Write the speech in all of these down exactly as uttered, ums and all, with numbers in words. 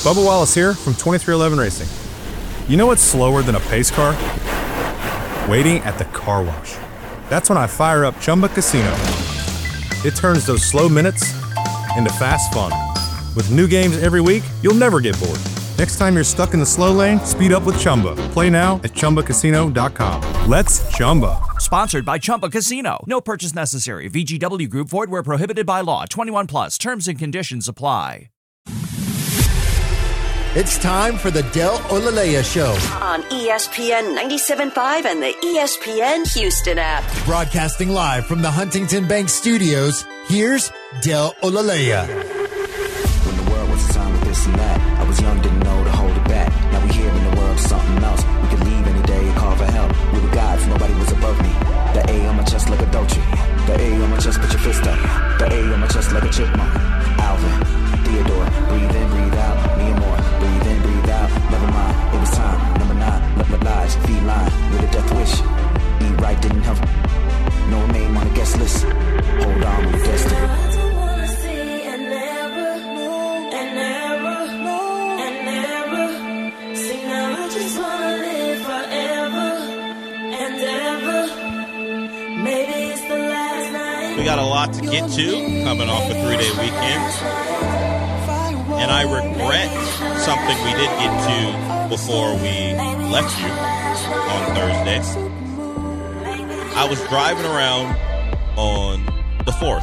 Bubba Wallace here from twenty-three eleven Racing. You know what's slower than a pace car? Waiting at the car wash. That's when I fire up Chumba Casino. It turns those slow minutes into fast fun. With new games every week, you'll never get bored. Next time you're stuck in the slow lane, speed up with Chumba. Play now at Chumba Casino dot com. Let's Chumba. Sponsored by Chumba Casino. No purchase necessary. V G W Group. Void where prohibited by law. twenty-one plus. Terms and conditions apply. It's time for the Del Olaleya Show on E S P N ninety-seven point five and the E S P N Houston app. Broadcasting live from the Huntington Bank Studios, here's Del Olaleya. When the world was a time of this and that, I was young, didn't know to hold it back. Now we here in the world, something else. We could leave any day and call for help. We were gods, nobody was above me. The A on my chest like a Dolce. The A on my chest, put your fist up. The A on my chest like a chipmunk. Alvin, Theodore, breathe in, breathe out. Me and more, breathe in, breathe out. Never mind, it was time. Number nine, let my lies, feline, with a death wish. Eat right, didn't help. No name on the guest list. Hold on, we're destined. We got a lot to get to coming off a three-day weekend. And I regret something we did get to before we left you on Thursday. I was driving around on the fourth.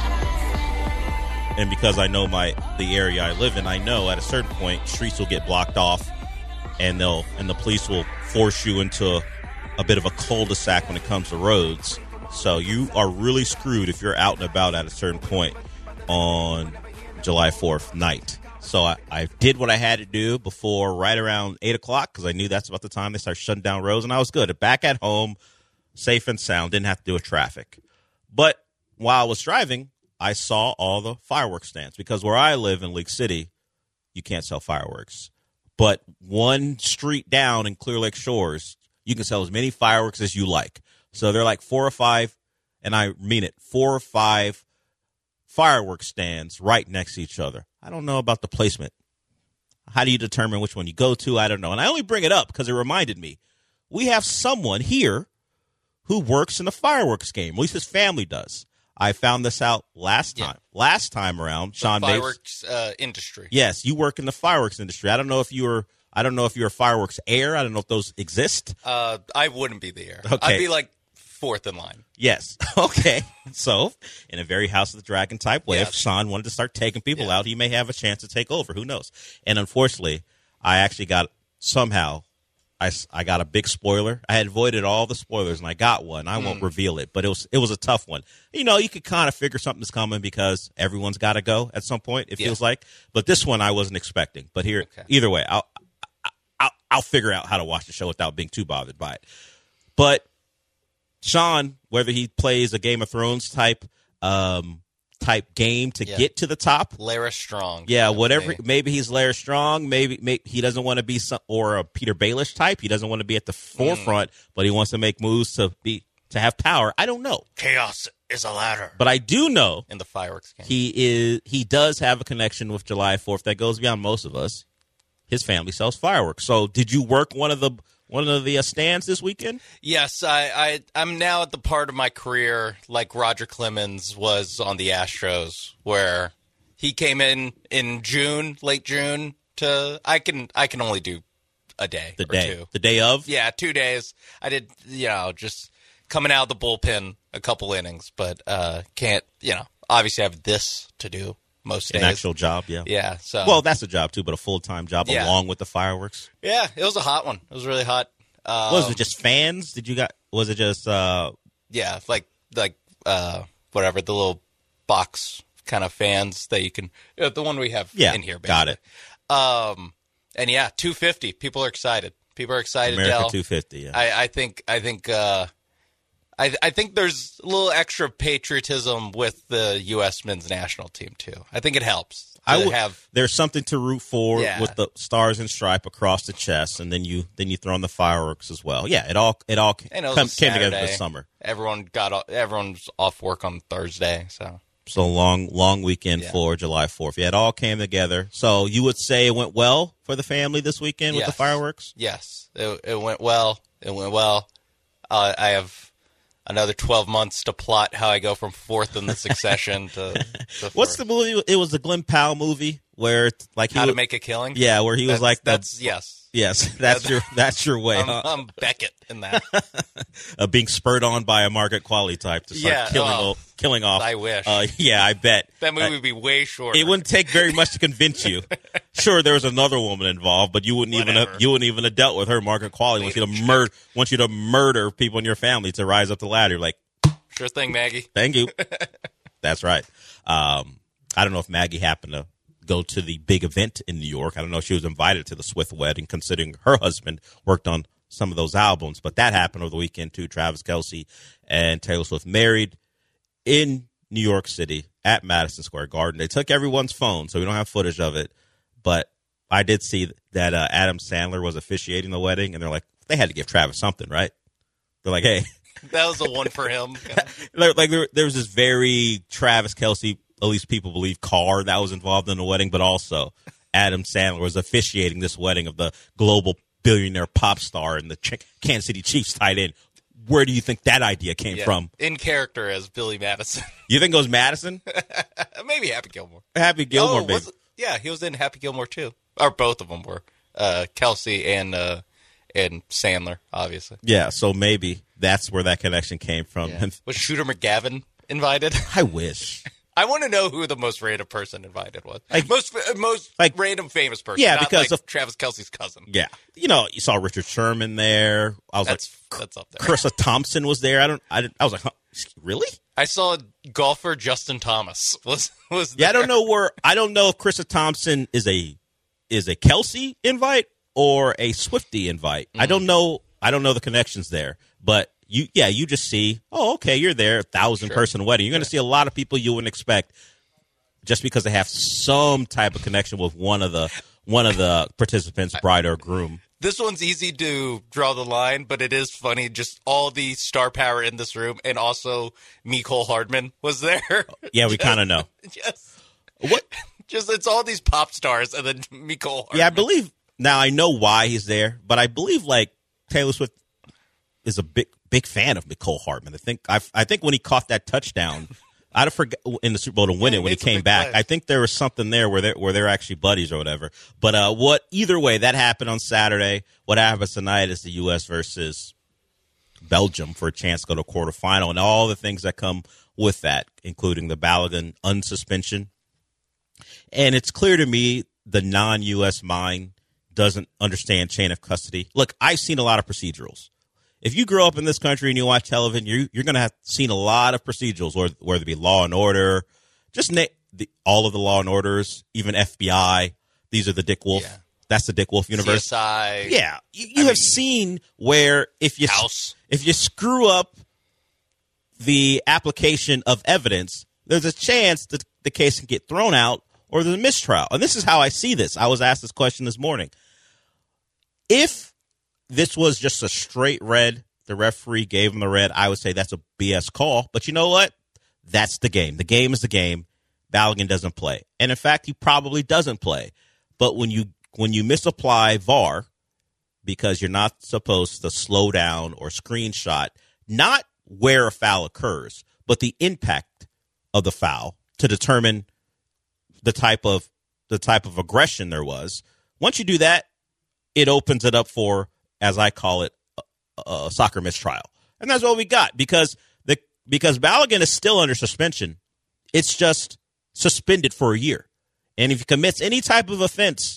And because I know my the area I live in, I know at a certain point streets will get blocked off and they'll and the police will force you into a, a bit of a cul-de-sac when it comes to roads. So you are really screwed if you're out and about at a certain point on July fourth night. So I, I did what I had to do before right around eight o'clock because I knew that's about the time they start shutting down roads, and I was good. Back at home, safe and sound, didn't have to deal with traffic. But while I was driving, I saw all the fireworks stands because where I live in League City, you can't sell fireworks. But one street down in Clear Lake Shores, you can sell as many fireworks as you like. So they're like four or five, and I mean it, four or five fireworks stands right next to each other. I don't know about the placement. How do you determine which one you go to? I don't know. And I only bring it up because it reminded me. We have someone here who works in the fireworks game. At least his family does. I found this out last time. Yeah. Last time around, Sean the fireworks uh, industry. Yes, you work in the fireworks industry. I don't know if you were. I don't know if you're a fireworks heir. I don't know if those exist. Uh, I wouldn't be the heir. Okay. I'd be like fourth in line. Yes. Okay. So, in a very House of the Dragon type way, yes. if Sean wanted to start taking people yeah. out, he may have a chance to take over. Who knows? And unfortunately, I actually got somehow. I, I got a big spoiler. I had avoided all the spoilers, and I got one. I mm. won't reveal it, but it was it was a tough one. You know, you could kind of figure something's coming because everyone's got to go at some point, it yeah. feels like. But this one I wasn't expecting. But here, okay. either way, I'll, I'll, I'll figure out how to watch the show without being too bothered by it. But Sean, whether he plays a Game of Thrones type um, type game to yeah. get to the top. Larys Strong. Yeah, whatever. Maybe he's Larys Strong. Maybe, maybe he doesn't want to be some, or a Peter Baelish type. He doesn't want to be at the forefront, mm. but he wants to make moves to be to have power. I don't know. Chaos is a ladder. But I do know in the fireworks game. He is he does have a connection with July fourth that goes beyond most of us. His family sells fireworks. So, did you work one of the one of the uh, stands this weekend? Yes, I, I, I'm now at the part of my career like Roger Clemens was on the Astros, where he came in in June, late June. To I can I can only do a day, the or day, two. the day of. Yeah, two days. I did, you know, just coming out of the bullpen a couple innings, but uh, can't, you know, obviously have this to do. Most days. An actual job, yeah. Yeah. So well, that's a job too, but a full time job yeah. along with the fireworks. Yeah, it was a hot one. It was really hot. Um, was it just fans? Did you got? Was it just? Uh, yeah, like like uh, whatever the little box kind of fans that you can. You know, the one we have yeah, in here. Got Basically. it. Um, and yeah, two fifty. People are excited. People are excited. America two fifty. Yeah. I, I think. I think. Uh, I, I think there's a little extra patriotism with the U S men's national team too. I think it helps. I would have. There's something to root for yeah. with the stars and stripe across the chest, and then you then you throw in the fireworks as well. Yeah, it all it all and it come, came together this summer. Everyone got everyone's off work on Thursday, so So long, long weekend Yeah. for July fourth. Yeah, it all came together. So you would say it went well for the family this weekend with the Yes. fireworks? Yes, it, it went well. It went well. Uh, I have another twelve months to plot how I go from fourth in the succession to, to What's first. the movie? It was the Glenn Powell movie where, it's like, he How to was- Make a Killing? yeah, where he was That's- like, the- that's yes. yes, that's your, that's your way, I'm, huh? I'm Beckett in that. Uh, being spurred on by a Margaret Qualley type to start Yeah, killing, oh, o- killing off. I wish. Uh, yeah, I bet. That movie Uh, would be way shorter. It wouldn't take very much to convince you. Sure, there was another woman involved, but you wouldn't even have, Whatever. you wouldn't even have dealt with her. Margaret Qualley wants you to murder wants you to murder people in your family to rise up the ladder. Like, Sure thing, Maggie. thank you. That's right. Um, I don't know if Maggie happened to go to the big event in New York. I don't know if she was invited to the Swift wedding, considering her husband worked on some of those albums. But that happened over the weekend too. Travis Kelce and Taylor Swift married in New York City at Madison Square Garden. They took everyone's phone, so we don't have footage of it. But I did see that uh, Adam Sandler was officiating the wedding, and they're like, they had to give Travis something, right? They're like, hey. That was the one for him. Like like there, there was this very Travis Kelce, at least people believe, car that was involved in the wedding, but also Adam Sandler was officiating this wedding of the global billionaire pop star and the Ch- Kansas City Chiefs tight end. Where do you think that idea came Yeah. from? In character as Billy Madison. You think it was Madison? Maybe Happy Gilmore. Happy Gilmore, oh, baby. was it- yeah, he was in Happy Gilmore too. Or both of them were. Uh, Kelsey and uh, and Sandler, obviously. Yeah, so maybe that's where that connection came from. Yeah. Was Shooter McGavin invited? I wish. I want to know who the most random person invited was. Like- most uh, most like- random famous person. Yeah, not because like of- Travis Kelsey's cousin. Yeah. You know, you saw Richard Sherman there. I was That's like, that's up there. Carissa Thompson was there. I don't, I, didn't, I was like, huh, really? I saw golfer Justin Thomas was was Yeah, I there. don't know where. I don't know if Carissa Thompson is a is a Kelsey invite or a Swiftie invite. I don't know. I don't know the connections there. But you, yeah, you just see. Oh, okay, you're there. A thousand Sure. person wedding. You're going to see a lot of people you wouldn't expect, just because they have some type of connection with one of the one of the participants, bride or groom. This one's easy to draw the line, but it is funny. Just all the star power in this room, and also Nicole Hardman was there. Yeah, we kind of know. Yes. What? Just it's all these pop stars, and then Nicole Hardman. Yeah, I believe now. I know why he's there, but I believe like Taylor Swift is a big big fan of Nicole Hardman. I think I, I think when he caught that touchdown, I'd have forgot in the Super Bowl to win Yeah, it when he he made some came big back. plays. I think there was something there where they where they're actually buddies or whatever. But uh, what either way that happened on Saturday. What happens tonight is the U S versus Belgium for a chance to go to quarterfinal and all the things that come with that, including the Balogun unsuspension. And it's clear to me the non-U S mind doesn't understand chain of custody. Look, I've seen a lot of procedurals. If you grow up in this country and you watch television, you, you're going to have seen a lot of procedurals, whether, whether it be Law and Order, just na- the, all of the Law and Orders, even F B I. These are the Dick Wolf. Yeah. That's the Dick Wolf universe. C S I. Yeah, you, you I have mean, seen where if you House. if you screw up the application of evidence, there's a chance that the case can get thrown out or there's a mistrial. And this is how I see this. I was asked this question this morning. If this was just a straight red, the referee gave him the red, I would say that's a B S call. But you know what? That's the game. The game is the game. Balogun doesn't play. And in fact, he probably doesn't play. But when you when you misapply V A R, because you're not supposed to slow down or screenshot, not where a foul occurs, but the impact of the foul to determine the type of the type of aggression there was. Once you do that, it opens it up for, as I call it, a, a soccer mistrial. And that's what we got because the because Balogun is still under suspension. It's just suspended for a year. And if he commits any type of offense,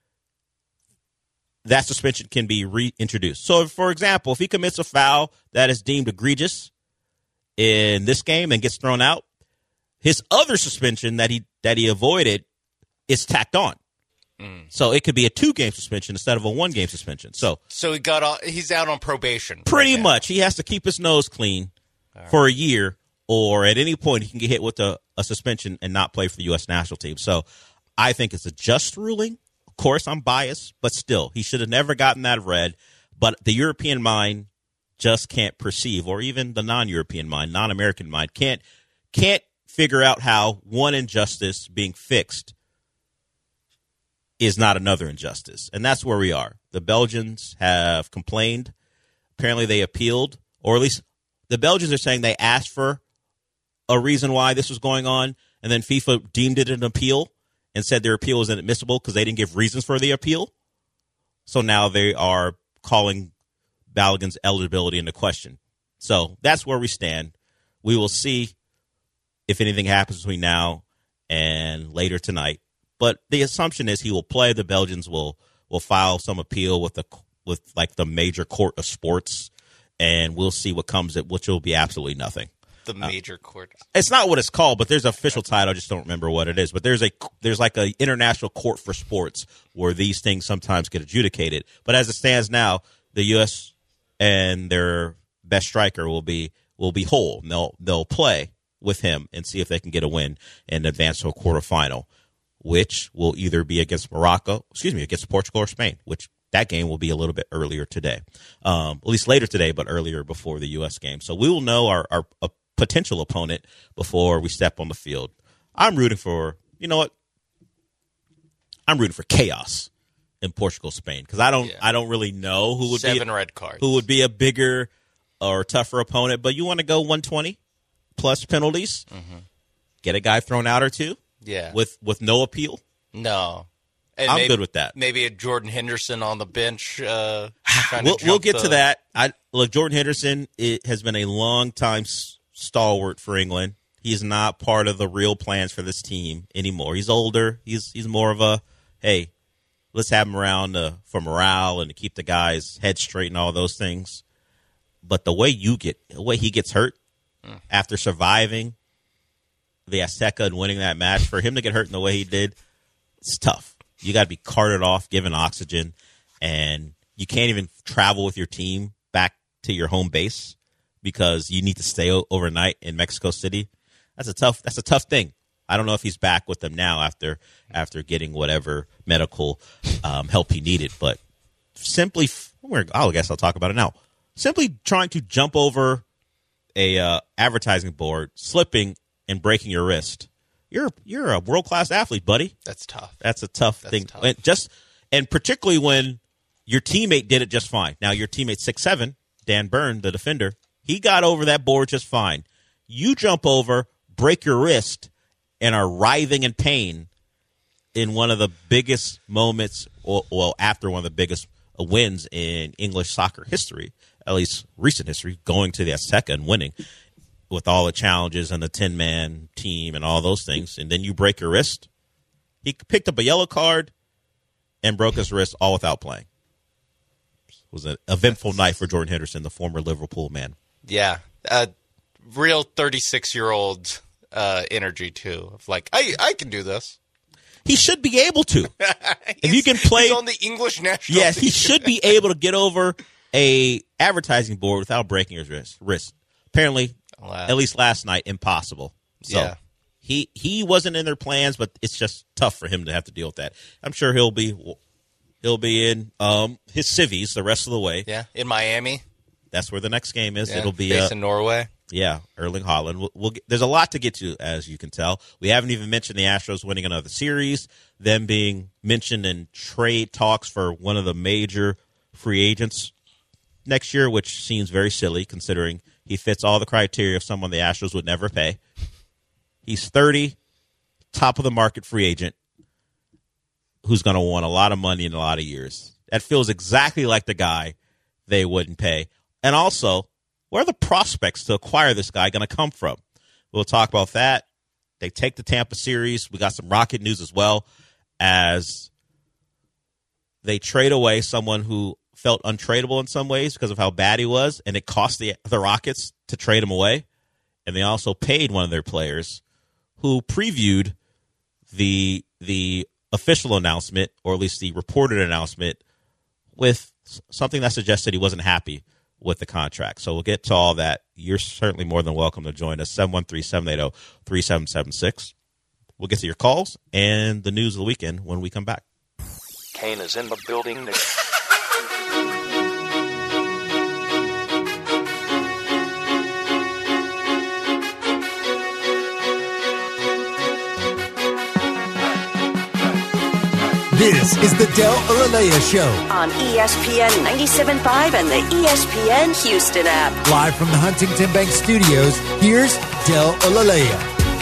that suspension can be reintroduced. So, for example, if he commits a foul that is deemed egregious in this game and gets thrown out, his other suspension that he that he avoided is tacked on. Mm. So it could be a two-game suspension instead of a one-game suspension. So, So he got all, he's out on probation. pretty right now. much, he has to keep his nose clean right. for a year, or at any point he can get hit with a, a suspension and not play for the U S national team. So I think it's a just ruling. Of course, I'm biased, but still, he should have never gotten that red. But the European mind just can't perceive, or even the non-European mind, non-American mind, can't can't figure out how one injustice being fixed is not another injustice. And that's where we are. The Belgians have complained. Apparently they appealed, or at least the Belgians are saying they asked for a reason why this was going on, and then FIFA deemed it an appeal and said their appeal was inadmissible because they didn't give reasons for the appeal. So now they are calling Balogun's eligibility into question. So that's where we stand. We will see if anything happens between now and later tonight. But the assumption is he will play. The Belgians will will file some appeal with the with like the major court of sports, and we'll see what comes at, which will be absolutely nothing. The major uh, court. It's not what it's called, but there's an official title. I just don't remember what it is. But there's a there's like a international court for sports where these things sometimes get adjudicated. But as it stands now, the U S and their best striker will be will be whole. And they'll they'll play with him and see if they can get a win and advance to a quarterfinal, which will either be against Morocco, excuse me, against Portugal or Spain, which that game will be a little bit earlier today, um, at least later today, but earlier before the U S game. So we will know our, our a potential opponent before we step on the field. I'm rooting for, you know what? I'm rooting for chaos in Portugal, Spain, because I don't, yeah. I don't really know who would Seven be Seven red cards. Who would be a bigger or tougher opponent. But you want to go one twenty plus penalties, mm-hmm. get a guy thrown out or two, yeah, with with no appeal. No. And I'm maybe, good with that. Maybe a Jordan Henderson on the bench. Uh, we'll, we'll get the... to that. I look, Jordan Henderson it has been a long time stalwart for England. He's not part of the real plans for this team anymore. He's older. He's he's more of a hey, let's have him around uh, for morale and to keep the guys' head straight and all those things. But the way you get, the way he gets hurt mm. after surviving the Azteca and winning that match, for him to get hurt in the way he did, it's tough. You got to be carted off, given oxygen, and you can't even travel with your team back to your home base because you need to stay o- overnight in Mexico City. That's a tough. That's a tough thing. I don't know if he's back with them now after after getting whatever medical um, help he needed, but simply, I guess I'll talk about it now. Simply trying to jump over a uh, advertising board, slipping and breaking your wrist. You're you're a world class athlete, buddy. That's tough. That's a tough That's thing. Tough. And just and particularly when your teammate did it just fine. Now your teammate six seven, Dan Byrne, the defender, he got over that board just fine. You jump over, break your wrist, and are writhing in pain in one of the biggest moments, or, well, after one of the biggest wins in English soccer history, at least recent history, going to the Azteca and winning with all the challenges and the ten-man team and all those things, and then you break your wrist. He picked up a yellow card and broke his wrist all without playing. It was an eventful night for Jordan Henderson, the former Liverpool man. Yeah, uh, real thirty-six-year-old uh, energy, too. Of like, I, I can do this. He should be able to. If you can play... He's on the English national Yes, team. he should be able to get over a advertising board without breaking his wrist. wrist. Apparently... Wow. At least last night, impossible. So yeah. he he wasn't in their plans, but it's just tough for him to have to deal with that. I'm sure he'll be he'll be in um, his civvies the rest of the way. Yeah, in Miami. That's where the next game is. Yeah, It'll be based uh, in Norway. Yeah, Erling Haaland. We'll, we'll get, there's a lot to get to, as you can tell. We haven't even mentioned the Astros winning another series, them being mentioned in trade talks for one of the major free agents next year, which seems very silly considering he fits all the criteria of someone the Astros would never pay. He's thirty, top of the market free agent, who's going to want a lot of money in a lot of years. That feels exactly like the guy they wouldn't pay. And also, where are the prospects to acquire this guy going to come from? We'll talk about that. They take the Tampa series. We got some Rocket news as well, as they trade away someone who felt untradeable in some ways because of how bad he was, and it cost the the Rockets to trade him away. And they also paid one of their players who previewed the the official announcement, or at least the reported announcement, with something that suggested he wasn't happy with the contract. So we'll get to all that. You're certainly more than welcome to join us, seven one three, seven eight zero, three seven seven six. We'll get to your calls and the news of the weekend when we come back. Kane is in the building. This is the Del Olaleya Show. On E S P N ninety-seven point five and the E S P N Houston app. Live from the Huntington Bank Studios, here's Del Olaleya.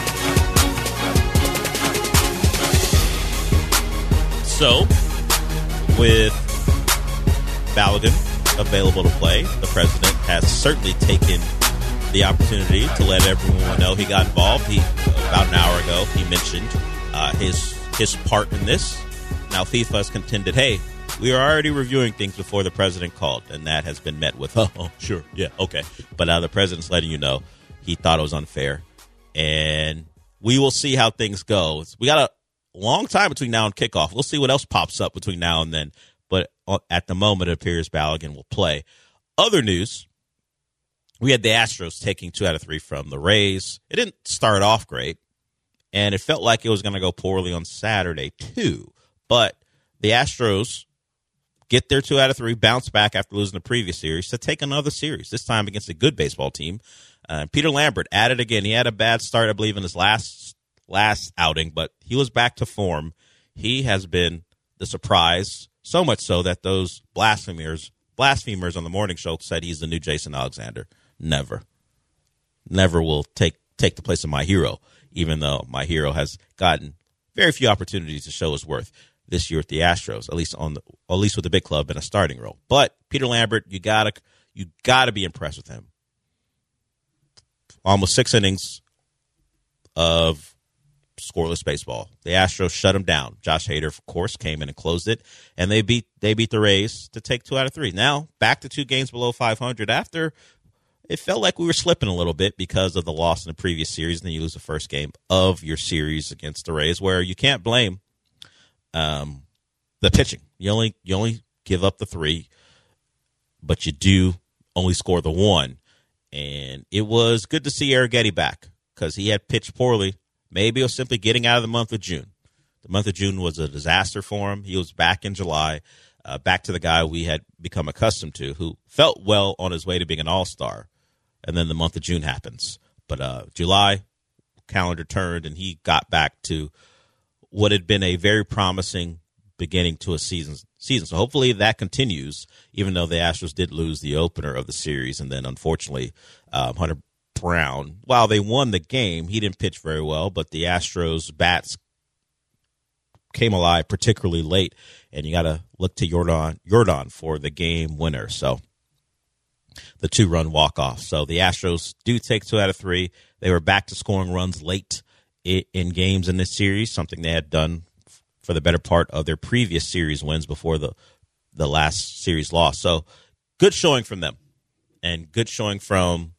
So, with Balogun available to play, the president has certainly taken the opportunity to let everyone know he got involved. He about an hour ago he mentioned uh, his his part in this. Now FIFA has contended, hey, we are already reviewing things before the president called, and that has been met with, oh, oh sure, yeah, okay. But now uh, the president's letting you know he thought it was unfair, and we will see how things go. We got a long time between now and kickoff. We'll see what else pops up between now and then. But at the moment, it appears Balogun will play. Other news, we had the Astros taking two out of three from the Rays. It didn't start off great, and it felt like it was going to go poorly on Saturday, too. But the Astros get their two out of three, bounce back after losing the previous series to take another series, this time against a good baseball team. Uh, Peter Lambert at it again. He had a bad start, I believe, in his last last outing, but he was back to form. He has been the surprise, so much so that those blasphemers, blasphemers on the morning show said he's the new Jason Alexander. Never. Never will take, take the place of my hero, even though my hero has gotten very few opportunities to show his worth this year at the Astros, at least on the, at least with the big club in a starting role. But Peter Lambert, you gotta you gotta be impressed with him. Almost six innings of scoreless baseball. The Astros shut him down. Josh Hader, of course, came in and closed it, and they beat they beat the Rays to take two out of three. Now back to two games below five hundred after it felt like we were slipping a little bit because of the loss in the previous series, and then you lose the first game of your series against the Rays, where you can't blame Um, the pitching. You only you only give up the three, but you do only score the one. And it was good to see Arrighetti back because he had pitched poorly. Maybe it was simply getting out of the month of June. The month of June was a disaster for him. He was back in July, uh, back to the guy we had become accustomed to, who felt well on his way to being an all-star. And then the month of June happens. But uh, July, calendar turned, and he got back to what had been a very promising beginning to a season. season. So hopefully that continues, even though the Astros did lose the opener of the series. And then, unfortunately, um, Hunter Brown, while they won the game, he didn't pitch very well, but the Astros bats came alive particularly late, and you got to look to Jordan, Jordan for the game winner. So the two-run walk-off. So the Astros do take two out of three. They were back to scoring runs late in games in this series, something they had done for the better part of their previous series wins before the the last series loss. So good showing from them, and good showing from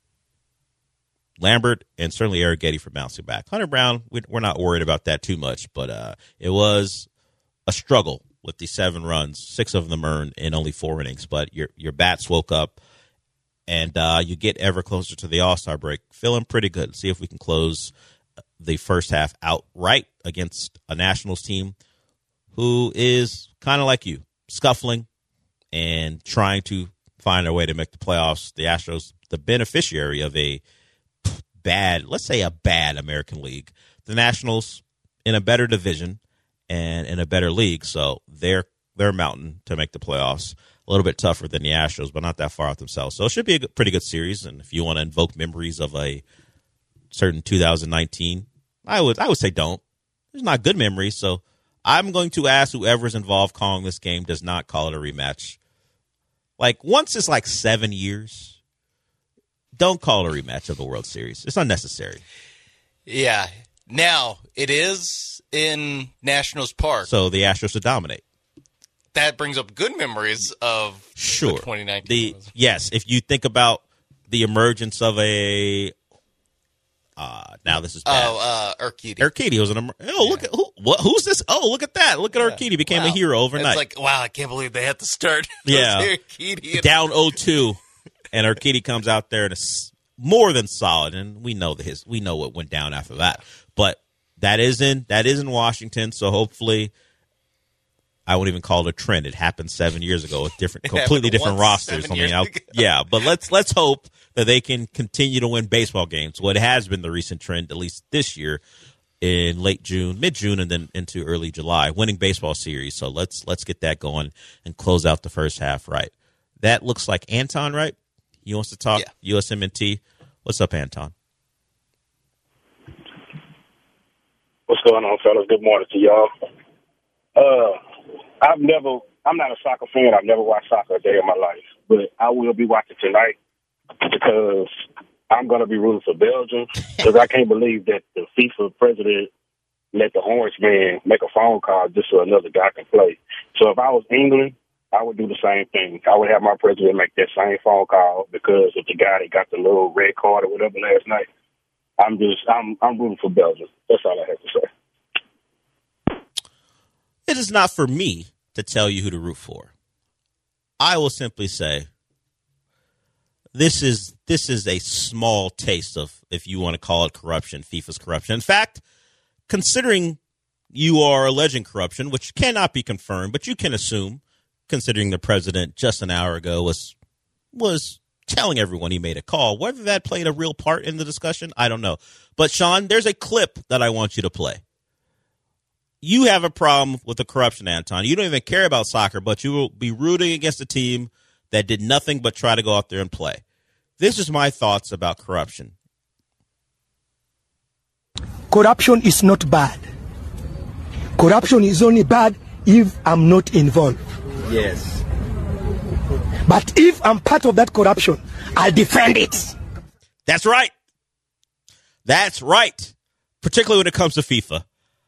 Lambert and certainly Arrighetti for bouncing back. Hunter Brown, we're not worried about that too much, but uh, it was a struggle with the seven runs, six of them earned in only four innings. But your your bats woke up, and uh, you get ever closer to the All-Star break. Feeling pretty good. Let's see if we can close the first half outright against a Nationals team who is kind of like you, scuffling and trying to find a way to make the playoffs. The Astros, the beneficiary of a bad, let's say a bad American League. The Nationals in a better division and in a better league, so they're they're mountain to make the playoffs. A little bit tougher than the Astros, but not that far out themselves. So it should be a good, pretty good series. And if you want to invoke memories of a certain two thousand nineteen, I would I would say don't. There's not good memories, so I'm going to ask whoever's involved calling this game does not call it a rematch. Like, once it's like seven years, don't call it a rematch of the World Series. It's unnecessary. Yeah. Now, it is in Nationals Park. So the Astros would dominate. That brings up good memories of sure. the twenty nineteen. The, yes, if you think about the emergence of a Uh, now this is bad. Oh, uh, Urquidy. Urquidy was an. Oh, yeah. Look at who, what, who's this? Oh, look at that! Look at yeah. Urquidy became wow. a hero overnight. It's like, wow, I can't believe they had to start. Yeah, Urquidy and- down oh two, and Urquidy comes out there and is more than solid. And we know the his. We know what went down after that. But that is in that is in Washington. So hopefully, I wouldn't even call it a trend. It happened seven years ago with different, completely different rosters. I mean, I, yeah, but let's let's hope that they can continue to win baseball games. What has been the recent trend, at least this year, in late June, mid-June, and then into early July, winning baseball series. So let's let's get that going and close out the first half right. That looks like Anton, right? He wants to talk Yeah. U S M N T. What's up, Anton? What's going on, fellas? Good morning to y'all. Uh, I've never, I'm not a soccer fan. I've never watched soccer a day in my life, but I will be watching tonight because I'm going to be rooting for Belgium because I can't believe that the FIFA president let the orange man make a phone call just so another guy can play. So if I was England, I would do the same thing. I would have my president make that same phone call because of the guy that got the little red card or whatever last night. I'm just, I'm, I'm rooting for Belgium. That's all I have to say. It is not for me to tell you who to root for. I will simply say this is this is a small taste of, if you want to call it corruption, FIFA's corruption. In fact, considering you are alleging corruption, which cannot be confirmed, but you can assume, considering the president just an hour ago was was telling everyone he made a call. Whether that played a real part in the discussion, I don't know. But, Sean, there's a clip that I want you to play. You have a problem with the corruption, Anton. You don't even care about soccer, but you will be rooting against a team that did nothing but try to go out there and play. This is my thoughts about corruption. Corruption is not bad. Corruption is only bad if I'm not involved. Yes. But if I'm part of that corruption, I'll defend it. That's right. That's right. Particularly when it comes to FIFA.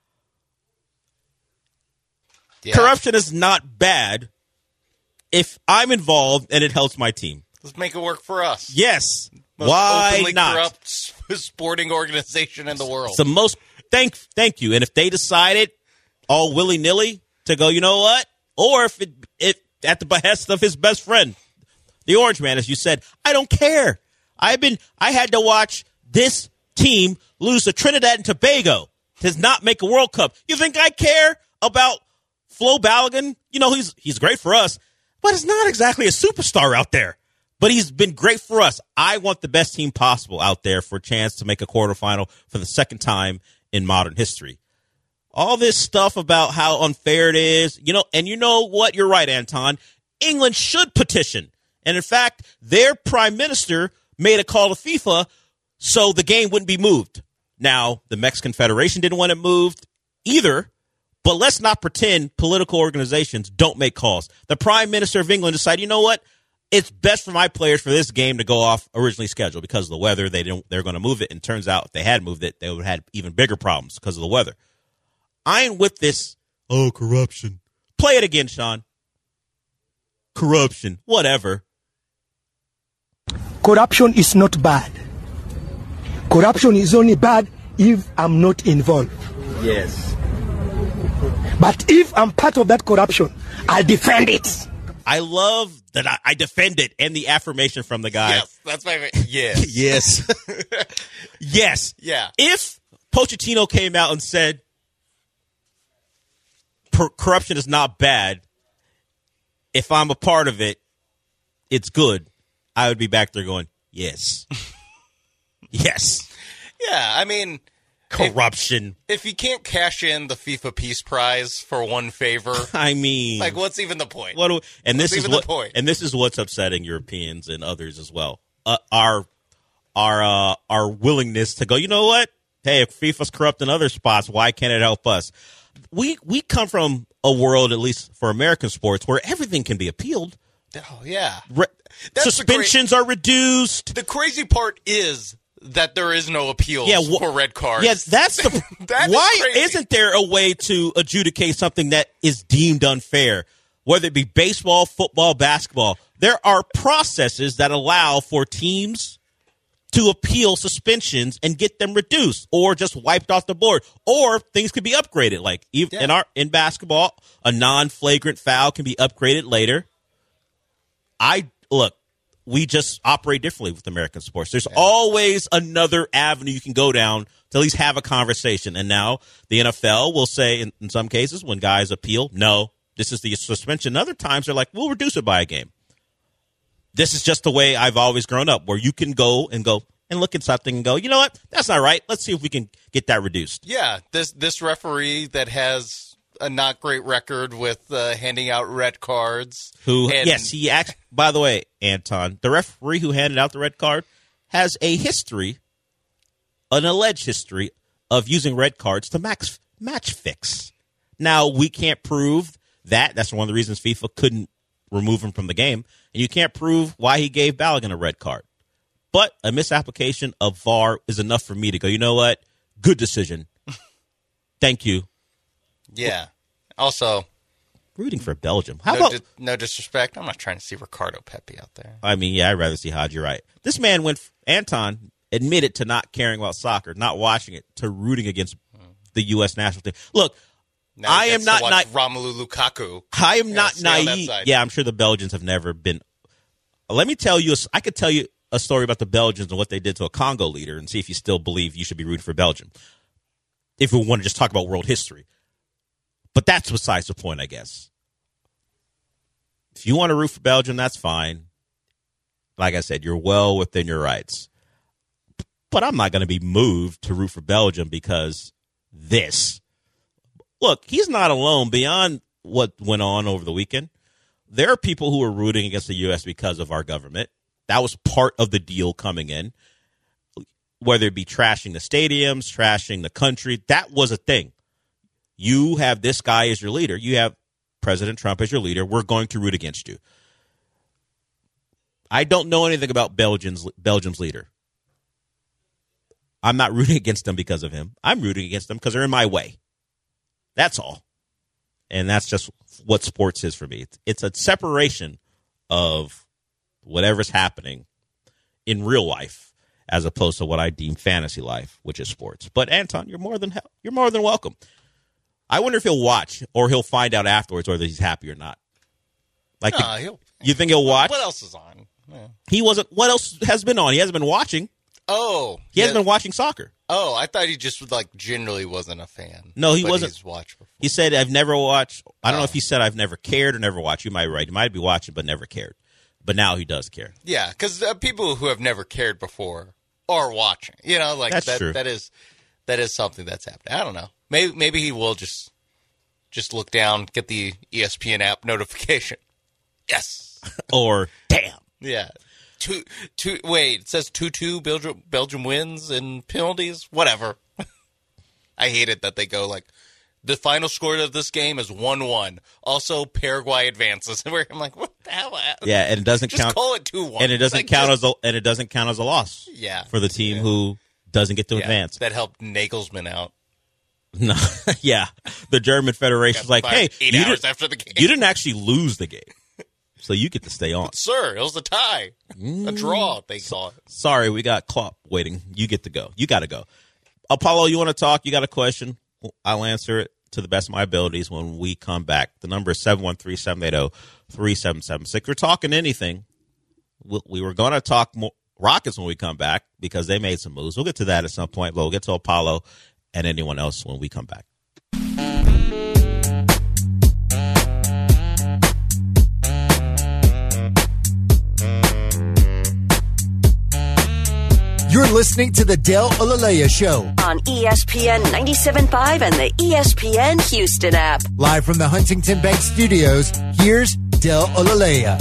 Yeah. Corruption is not bad if I'm involved and it helps my team. Let's make it work for us. Yes. Most Why openly not? Corrupt sporting organization in the world. It's the most. Thank, thank you. And if they decided all willy nilly to go, you know what? Or if it, it at the behest of his best friend, the Orange Man, as you said, I don't care. I've been. I had to watch this team lose to Trinidad and Tobago to not make a World Cup. You think I care about Flo Balogun? You know, he's he's great for us, but he's not exactly a superstar out there. But he's been great for us. I want the best team possible out there for a chance to make a quarterfinal for the second time in modern history. All this stuff about how unfair it is, you know, and you know what? You're right, Anton. England should petition. And in fact, their prime minister made a call to FIFA so the game wouldn't be moved. Now, the Mexican Federation didn't want it moved either, but let's not pretend political organizations don't make calls. The prime minister of England decided, you know what? It's best for my players for this game to go off originally scheduled because of the weather. They don't, they're going to move it. And turns out if they had moved it, they would have had even bigger problems because of the weather. I ain't with this, oh, corruption. Play it again, Sean. Corruption. Whatever. Corruption is not bad. Corruption is only bad if I'm not involved. Yes. But if I'm part of that corruption, I'll defend it. I love that I, I defend it and the affirmation from the guy. Yes, that's my favorite. Yes. Yes. Yes. Yeah. If Pochettino came out and said per- corruption is not bad, if I'm a part of it, it's good, I would be back there going, yes. Yes. Yeah, I mean, corruption. If, if you can't cash in the FIFA Peace Prize for one favor, I mean, like, what's even the point? What do, and what's this is even what, the point? And this is what's upsetting Europeans and others as well. Uh, our our uh, our willingness to go, you know what? Hey, if FIFA's corrupt in other spots, why can't it help us? We we come from a world, at least for American sports, where everything can be appealed. Oh yeah, Re- suspensions cra- are reduced. The crazy part is that there is no appeal yeah, wh- for red cards. Yes, yeah, that's the. that why is isn't there a way to adjudicate something that is deemed unfair? Whether it be baseball, football, basketball, there are processes that allow for teams to appeal suspensions and get them reduced, or just wiped off the board, or things could be upgraded. Like even yeah. in our in basketball, a non-flagrant foul can be upgraded later. I look. We just operate differently with American sports. There's yeah. always another avenue you can go down to at least have a conversation. And now the N F L will say, in, in some cases, when guys appeal, no, this is the suspension. Other times they're like, we'll reduce it by a game. This is just the way I've always grown up, where you can go and go, and look at something and go, you know what? That's not right. Let's see if we can get that reduced. Yeah, this this referee that has a not great record with uh, handing out red cards. Who? and, Yes, he actually. By the way, Anton, the referee who handed out the red card has a history, an alleged history of using red cards to max, match fix. Now we can't prove that. That's one of the reasons FIFA couldn't remove him from the game, and you can't prove why he gave Balogun a red card. But a misapplication of V A R is enough for me to go, you know what? Good decision. Thank you. Yeah. Also, rooting for Belgium. How no, about di- no disrespect? I'm not trying to see Ricardo Pepi out there. I mean, yeah, I'd rather see Hadji. Right. This man went. Anton admitted to not caring about soccer, not watching it, to rooting against the U S national team. Look, Now I he am gets not to watch na- Romelu Lukaku. I am Yeah, not stay on that naive. side. Yeah, I'm sure the Belgians have never been. Let me tell you. a- I could tell you a story about the Belgians and what they did to a Congo leader, and see if you still believe you should be rooting for Belgium. If we want to just talk about world history. But that's besides the point, I guess. If you want to root for Belgium, that's fine. Like I said, you're well within your rights. But I'm not going to be moved to root for Belgium because this. Look, he's not alone. Beyond what went on over the weekend, there are people who are rooting against the U S because of our government. That was part of the deal coming in. Whether it be trashing the stadiums, trashing the country, that was a thing. You have this guy as your leader. You have President Trump as your leader. We're going to root against you. I don't know anything about Belgium's Belgium's leader. I'm not rooting against them because of him. I'm rooting against them because they're in my way. That's all. And that's just what sports is for me. It's, it's a separation of whatever's happening in real life as opposed to what I deem fantasy life, which is sports. But Anton, you're more than hell, you're more than welcome. I wonder if he'll watch or he'll find out afterwards whether he's happy or not. Like, Nah, the- he'll- you think he'll watch? What else is on? Yeah. He wasn't. What else has been on? He hasn't been watching. Oh, He yeah. hasn't been watching soccer. Oh, I thought he just like generally wasn't a fan. No, he but wasn't. He's watched before. He said, I've never watched. I don't know Oh. if he said I've never cared or never watched. You might be right. He might be watching but never cared. But now he does care. Yeah, because uh, people who have never cared before are watching. You know, like That's that. true. That is that is something that's happening. I don't know. Maybe maybe he will just just look down, get the E S P N app notification. Yes. Or damn. Yeah. Two two. Wait, it says two two. Belgium Belgium wins and penalties. Whatever. I hate it that they go like the final score of this game is one one. Also, Paraguay advances. Where I'm like, what the hell? Yeah, and it doesn't Just count. call it two one. And it doesn't Like, count just- as a and it doesn't count as a loss. Yeah. For the team who doesn't get to Yeah, advance. that helped Nagelsmann out. No, yeah, the German Federation's like, fired hey, eight you hours didn't, after the game. you didn't actually lose the game, so you get to stay on. Sir, it was a tie. A draw, they call it. Sorry, we got Klopp waiting. You get to go. You got to go. Apollo, you want to talk? You got a question? I'll answer it to the best of my abilities when we come back. The number is seven one three, seven eight zero, three seven seven six. We're talking anything. We, we were going to talk more Rockets when we come back because they made some moves. We'll get to that at some point, but we'll get to Apollo and anyone else when we come back. You're listening to the Del Olaleya Show, On E S P N ninety-seven point five and the E S P N Houston app. live from the Huntington Bank Studios. Here's Del Olaleya.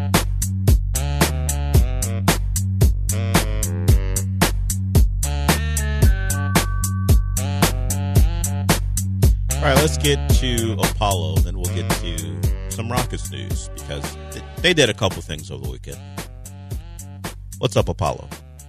All right, let's get to Apollo, then we'll get to some Rockets news because they did a couple things over the weekend. What's up, Apollo?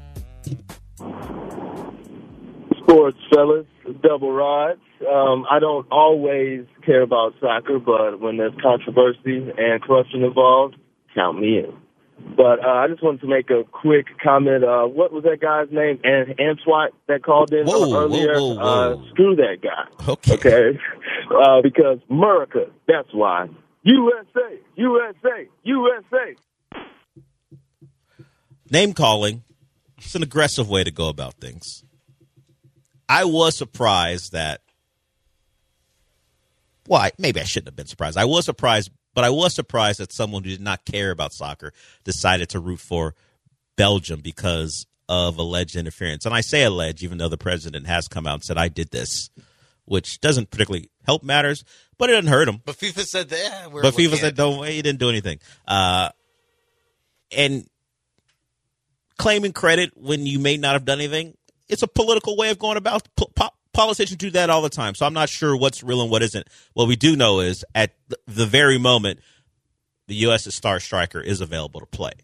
Sports, fellas, double rods. Um, I don't always care about soccer, but when there's controversy and corruption involved, count me in. But uh, I just wanted to make a quick comment. Uh, what was that guy's name? And Antoine that called in Whoa, earlier. whoa, whoa, whoa. Uh, screw that guy. Okay. Okay. Uh, because America, that's why. U S A, U S A, U S A. Name calling. It's an aggressive way to go about things. I was surprised that. Well, I, maybe I shouldn't have been surprised. I was surprised, but I was surprised that someone who did not care about soccer decided to root for Belgium because of alleged interference. And I say alleged, even though the president has come out and said, I did this, which doesn't particularly help matters, but it doesn't hurt him. But FIFA said that. Yeah, we're but FIFA looking said, at- don't, he didn't do anything. Uh, and claiming credit when you may not have done anything, it's a political way of going about. Po- po- politicians do that all the time. So I'm not sure what's real and what isn't. What we do know is at th- the very moment, the U S star striker is available to play.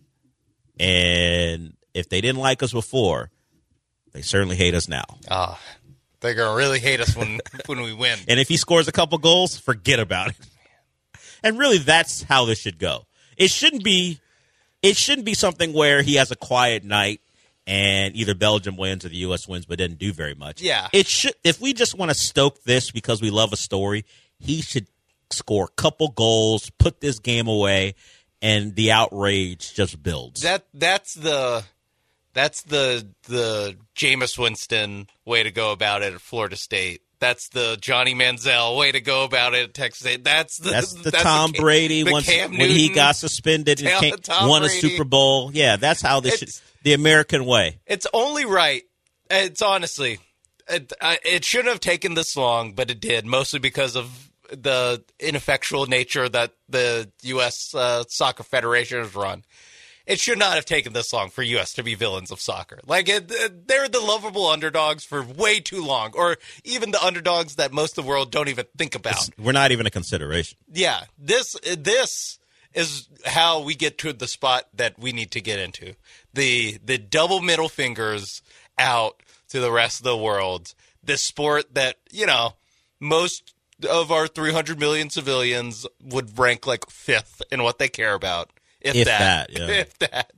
And if they didn't like us before, they certainly hate us now. Ah, they're going to really hate us when, when we win. And if he scores a couple goals, forget about it. And really, that's how this should go. It shouldn't be it shouldn't be something where he has a quiet night and either Belgium wins or the U S wins but didn't do very much. Yeah. It should. If we just want to stoke this because we love a story, he should score a couple goals, put this game away, and the outrage just builds. That that's the that's the the Jameis Winston way to go about it at Florida State. That's the Johnny Manziel way to go about it at Texas State. That's the That's the that's Tom the Cam, Brady the once Cam when he Newton, got suspended and Tom- came, Tom won Brady. a Super Bowl. Yeah, that's how this should, It's- the American way. It's only right. It's honestly, it, I, it shouldn't have taken this long, but it did, mostly because of the ineffectual nature that the U S Uh, Soccer Federation has run. It should not have taken this long for U S to be villains of soccer. Like, it, it, they're the lovable underdogs for way too long, or even the underdogs that most of the world don't even think about. It's- we're not even a consideration. Yeah, this this is how we get to the spot that we need to get into. The the double middle fingers out to the rest of the world. This sport that, you know, most of our three hundred million civilians would rank like fifth in what they care about. If, If that. that, yeah. If that.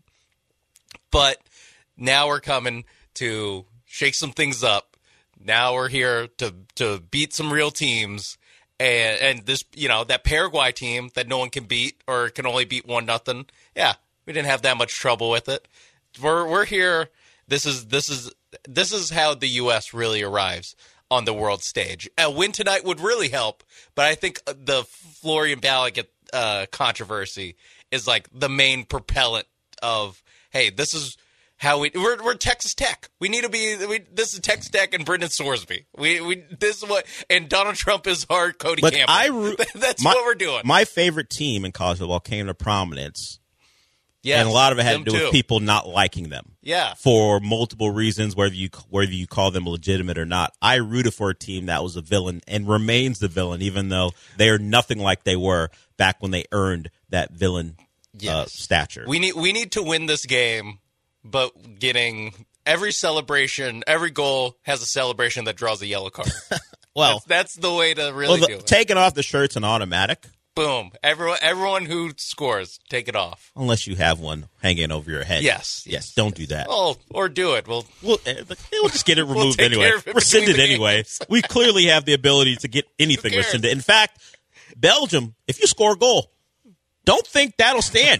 But now we're coming to shake some things up. Now we're here to to beat some real teams. And and this, you know, that Paraguay team that no one can beat or can only beat one nothing. Yeah, we didn't have that much trouble with it. We're we're here. This is this is this is how the U S really arrives on the world stage. A win tonight would really help, but I think the Florian Balogun uh, controversy is like the main propellant of, hey, this is how we we're, we're Texas Tech. We need to be. We, this is Texas Tech and Brendan Sorsby. We we this is what and Donald Trump is our Cody But Campbell. I ru- That's my, what we're doing. My favorite team in college football came to prominence. Yes, and a lot of it had them to do too. with people not liking them. Yeah. For multiple reasons, whether you whether you call them legitimate or not. I rooted for a team that was a villain and remains the villain, even though they are nothing like they were back when they earned that villain uh, stature. We need we need to win this game, but getting every celebration, every goal has a celebration that draws a yellow card. well, that's, that's the way to really well, the, do it. taking off the shirt's an automatic. Boom! Everyone, everyone who scores, take it off. Unless you have one hanging over your head. Yes, yes. Don't do that. Oh, or do it. We'll we'll, we'll just get it We'll removed take anyway. care of it Rescind it between the anyway. games. We clearly have the ability to get anything Who cares? rescinded. In fact, Belgium, if you score a goal, don't think that'll stand.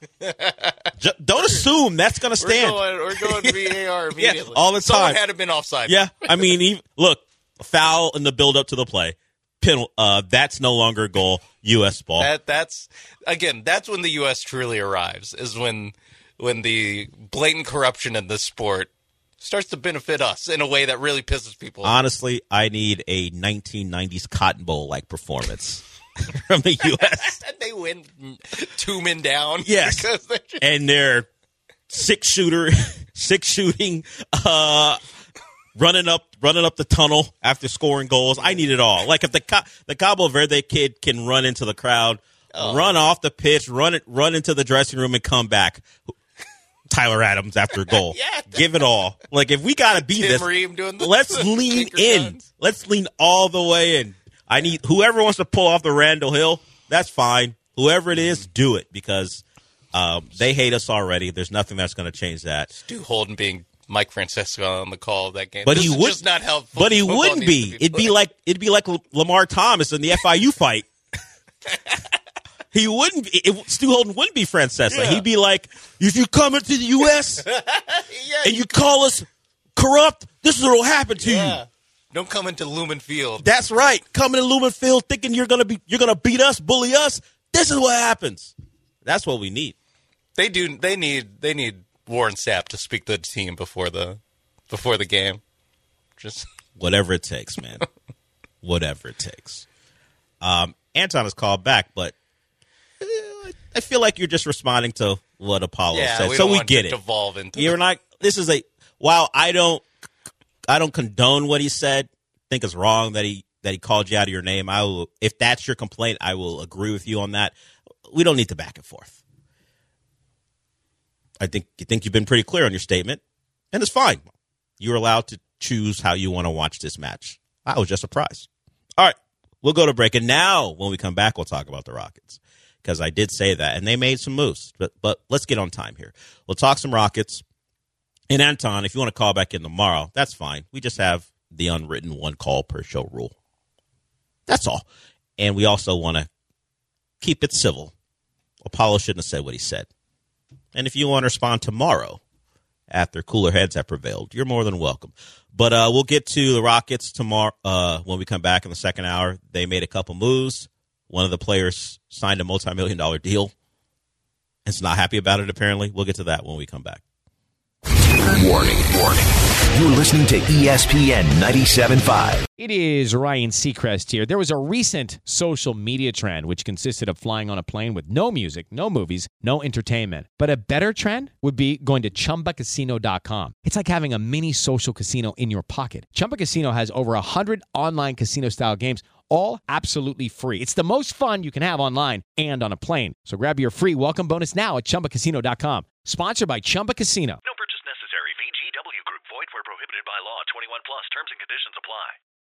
Ju- don't assume that's going to stand. We're going, we're going V A R immediately. Yeah, all the Someone time. had to been offside. Yeah, I mean, even, look, foul in the build up to the play. Penal, uh, that's no longer a goal. U S ball. That that's again. That's when the U S truly arrives. Is when when the blatant corruption in this sport starts to benefit us in a way that really pisses people off. Honestly, I need a nineteen nineties Cotton Bowl like performance from the U S They win two men down. Yes, because they're just- and they're six shooter, six shooting, uh, running up, running up the tunnel after scoring goals. I need it all. Like if the Ca- the Cabo Verde kid can run into the crowd, Oh. run off the pitch, run it, run into the dressing room, and come back. Tyler Adams after a goal. Yeah. Give it all. Like if we gotta be Tim this, Ream doing the- let's the lean kicker in. guns. Let's lean all the way in. I need whoever wants to pull off the Randall Hill. That's fine. Whoever it is, do it because um, they hate us already. There's nothing that's going to change that. Stu Holden being Mike Francesco on the call of that game. But this he is would just not how. But he football wouldn't needs be. to It'd be played. like it'd be like Lamar Thomas in the F I U fight. He wouldn't be. It, Stu Holden wouldn't be Francesa. Yeah. He'd be like, if you come into the U S yeah, and you call us corrupt, this is what will happen to yeah. you. Don't come into Lumen Field. That's right. Coming to Lumen Field thinking you're gonna be you're gonna beat us, bully us. This is what happens. That's what we need. They do. They need. They need Warren Sapp to speak to the team before the before the game. Just whatever it takes, man. Whatever it takes. Um, Anton has called back, but uh, I feel like you're just responding to what Apollo yeah, said, we so don't we want get to it. Devolve into You're the- not. This is a. While I don't, I don't condone what he said. Think it's wrong that he that he called you out of your name. I will. If that's your complaint, I will agree with you on that. We don't need to back and forth. I think you think you've been pretty clear on your statement, and it's fine. You're allowed to choose how you want to watch this match. I was just surprised. All right, we'll go to break, and now when we come back, we'll talk about the Rockets because I did say that, and they made some moves. But but let's get on time here. We'll talk some Rockets. And Anton, if you want to call back in tomorrow, that's fine. We just have the unwritten one call per show rule. That's all. And we also want to keep it civil. Apollo shouldn't have said what he said. And if you want to respond tomorrow after cooler heads have prevailed, you're more than welcome. But uh, we'll get to the Rockets tomorrow uh, when we come back in the second hour. They made a couple moves. One of the players signed a multi-million dollar deal. It's not happy about it, apparently. We'll get to that when we come back. Warning, warning. You're listening to E S P N ninety-seven point five. It is Ryan Seacrest here. There was a recent social media trend which consisted of flying on a plane with no music, no movies, no entertainment. But a better trend would be going to Chumba Casino dot com. It's like having a mini social casino in your pocket. Chumba Casino has over one hundred online casino-style games, all absolutely free. It's the most fun you can have online and on a plane. So grab your free welcome bonus now at Chumba Casino dot com. Sponsored by Chumba Casino. No purchase necessary. V G W Group. Void where prohibited by law. twenty-one plus. Terms and conditions apply.